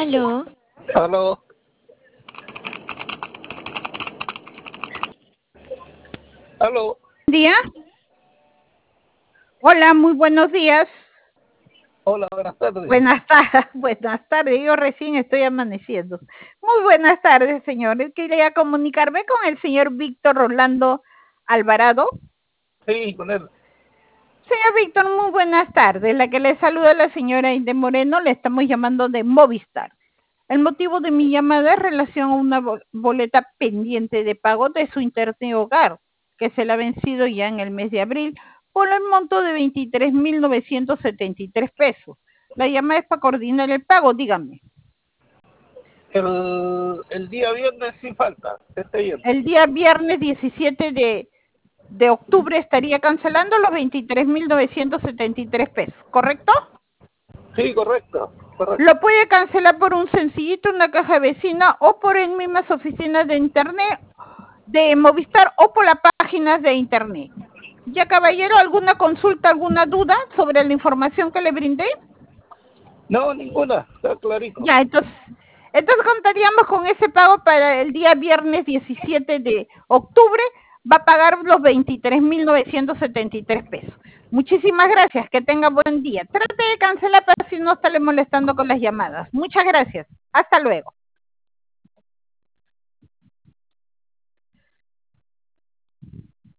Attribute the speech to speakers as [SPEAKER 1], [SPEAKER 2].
[SPEAKER 1] Aló.
[SPEAKER 2] Aló. Aló.
[SPEAKER 3] ¿Día? Hola, muy buenos días.
[SPEAKER 2] Hola, buenas tardes.
[SPEAKER 3] Buenas tardes, yo recién estoy amaneciendo. Muy buenas tardes, señor. Quería comunicarme con el señor Víctor Rolando Alvarado.
[SPEAKER 2] Sí, con él.
[SPEAKER 3] Señor Víctor, muy buenas tardes. La que le saluda la señora Inde Moreno, le estamos llamando de Movistar. El motivo de mi llamada es relación a una boleta pendiente de pago de su internet hogar, que se le ha vencido ya en el mes de abril, por el monto de 23.973 pesos. La llamada es para coordinar el pago, dígame.
[SPEAKER 2] El día viernes sin falta, este viernes.
[SPEAKER 3] El día viernes 17 de octubre estaría cancelando los 23.973 pesos, ¿correcto?
[SPEAKER 2] Sí, correcto.
[SPEAKER 3] Lo puede cancelar por un sencillito, una caja vecina o por en mismas oficinas de internet de Movistar o por las páginas de internet. Ya, caballero, ¿alguna consulta, alguna duda sobre la información que le brindé?
[SPEAKER 2] No, ninguna, está clarito.
[SPEAKER 3] Ya, entonces contaríamos con ese pago para el día viernes 17 de octubre. Va a pagar los 23.973 pesos. Muchísimas gracias, que tenga buen día. Trate de cancelar para si no estarle molestando con las llamadas. Muchas gracias. Hasta luego.